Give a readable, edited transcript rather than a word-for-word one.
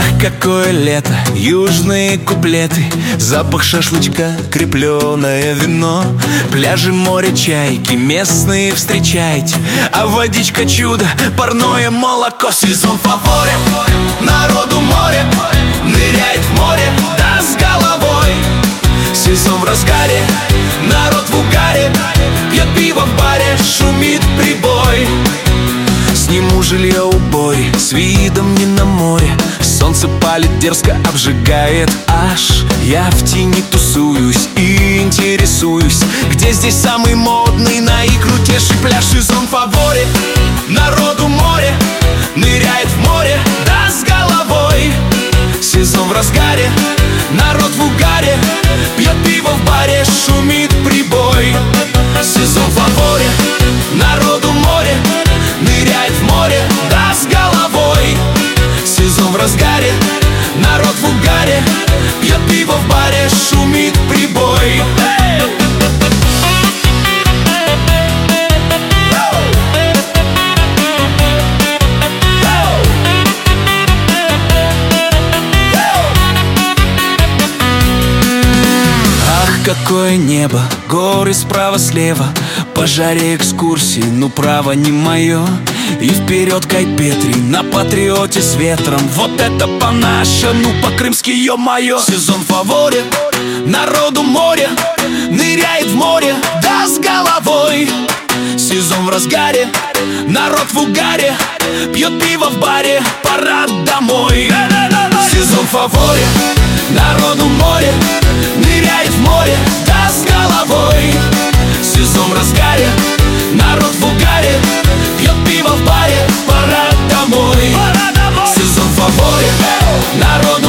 Какое лето, южные куплеты, запах шашлычка, крепленое вино, пляжи, море, чайки, местные встречайте, а водичка чудо, парное молоко. Сезон фаворе, народу море, ныряет в море, да с головой. Сезон в разгаре, народ в угаре, пьет пиво в баре, шумит прибой. Сниму жилье у Бори с видом не на море. Солнце палит дерзко, обжигает аж. Я в тени тусуюсь и интересуюсь, где здесь самый модный на икру-теший пляж. Сезон фаворе, народу море, ныряет в море, да с головой. Сезон в разгаре, народ в угаре, пьет пиво в баре, шумит прибой. Сезон фаворе, народу море, ныряет в море, да с головой. Сезон в разгаре, народ в угаре, пьет пиво в баре, шумит прибой. Какое небо, горы справа-слева, по жаре экскурсии, ну право не мое. И вперед Кайпетри, на патриоте с ветром, вот это по-нашему, по-крымски, ё-моё. Сезон фаворе, народу море, ныряет в море, да с головой. Сезон в разгаре, народ в угаре, пьет пиво в баре, пора домой. Сезон фаворе, народу море, ныряет в море, да с головой. Сезон в разгаре, народ в угаре, пьет пиво в баре, пора домой. Сезон фаворе, народу